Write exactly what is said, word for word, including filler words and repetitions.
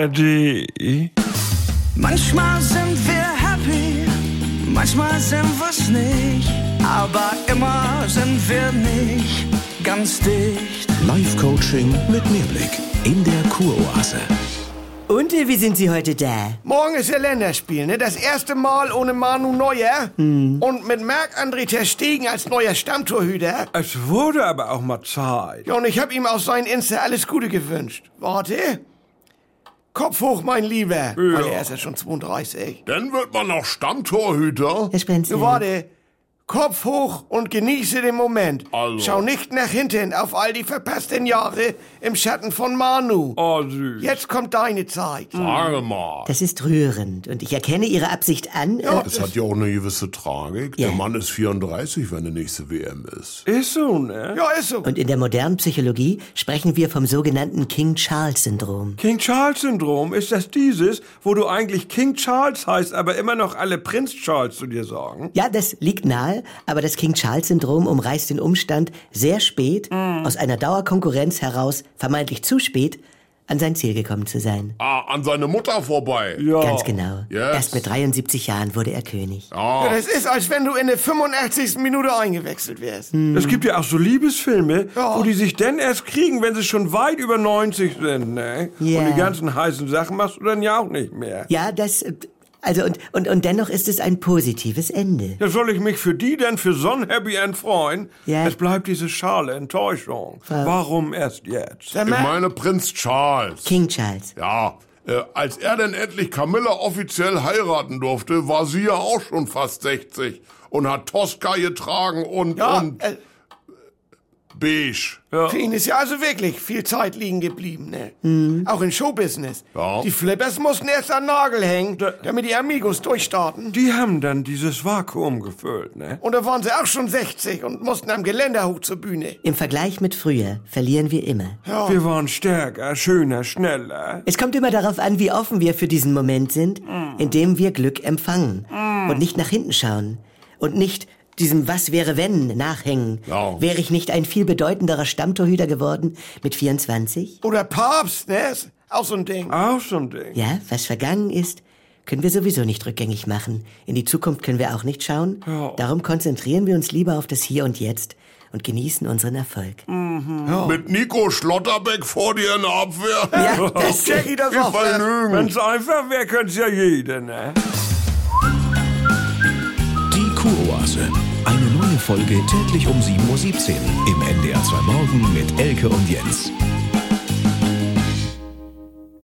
R D. Manchmal sind wir happy, manchmal sind wir's nicht, aber immer sind wir nicht ganz dicht. Live-Coaching mit Mehrblick in der Kuroase. Und wie sind Sie heute da? Morgen ist ja Länderspiel, ne? Das erste Mal ohne Manu Neuer. Hm. Und mit Marc-André ter Stegen als neuer Stammtorhüter. Es wurde aber auch mal Zeit. Ja, und ich hab ihm auf seinen Insta alles Gute gewünscht. Warte. Kopf hoch, mein Lieber. Ja. Weil er ist ja schon zweiunddreißig. Dann wird man noch Stammtorhüter. Herr Spencer. Ja, warte. Kopf hoch und genieße den Moment. Also. Schau nicht nach hinten auf all die verpassten Jahre im Schatten von Manu. Oh, süß. Jetzt kommt deine Zeit. Sage mal. Das ist rührend und ich erkenne Ihre Absicht an. Ja. Äh, Das hat ja auch eine gewisse Tragik. Ja. Der Mann ist vierunddreißig, wenn die nächste W M ist. Ist so, ne? Ja, ist so. und in der modernen Psychologie sprechen wir vom sogenannten King-Charles-Syndrom. King Charles-Syndrom, ist das dieses, wo du eigentlich King Charles heißt, aber immer noch alle Prinz Charles zu dir sagen? Ja, das liegt nahe, aber das King-Charles-Syndrom umreißt den Umstand, sehr spät, Mm. aus einer Dauerkonkurrenz heraus, vermeintlich zu spät, an sein Ziel gekommen zu sein. Ah, an seine Mutter vorbei. Ja. Ganz genau. Yes. Erst mit dreiundsiebzig Jahren wurde er König. Ja, das ist, als wenn du in der fünfundachtzigsten Minute eingewechselt wärst. Es gibt ja auch so Liebesfilme, Ja. wo die sich denn erst kriegen, wenn sie schon weit über neunzig sind, ne? Ja. Und die ganzen heißen Sachen machst du dann ja auch nicht mehr. Ja, das... äh, Also und, und, und dennoch ist es ein positives Ende. Ja, soll ich mich für die denn für so ein Happy End freuen? Ja. Es bleibt diese schale Enttäuschung. Ja. Warum erst jetzt? Sag Ich mal, meine Prinz Charles. King Charles. Ja, äh, als er denn endlich Camilla offiziell heiraten durfte, war sie ja auch schon fast sechzig und hat Tosca getragen und, ja, und äh, beige. für ihn ist ja also wirklich viel Zeit liegen geblieben, ne? Auch in Showbusiness. Ja. Die Flippers mussten erst an den Nagel hängen, damit die Amigos durchstarten. Die haben dann dieses Vakuum gefüllt, ne? Und da waren sie auch schon sechzig und mussten am Geländer hoch zur Bühne. Im Vergleich mit früher verlieren wir immer. Ja. Wir waren stärker, schöner, schneller. Es kommt immer darauf an, wie offen wir für diesen Moment sind, in dem wir Glück empfangen und nicht nach hinten schauen und nicht diesem Was wäre wenn nachhängen. Ja. Wäre ich nicht ein viel bedeutenderer Stammtorhüter geworden mit vierundzwanzig? Oder Papst, ne? Ist auch so ein Ding. Auch so ein Ding. Ja, was vergangen ist, können wir sowieso nicht rückgängig machen. In die Zukunft können wir auch nicht schauen. Ja. Darum konzentrieren wir uns lieber auf das Hier und Jetzt und genießen unseren Erfolg. Mit Nico Schlotterbeck vor dir in der Abwehr. Ja, das, Jackie, das auch. Vergnügen. Wenn's einfach wäre, könnte's ja jeder, ne? Die Kuroase. Eine neue Folge täglich um sieben Uhr siebzehn im N D R zwei Morgen mit Elke und Jens.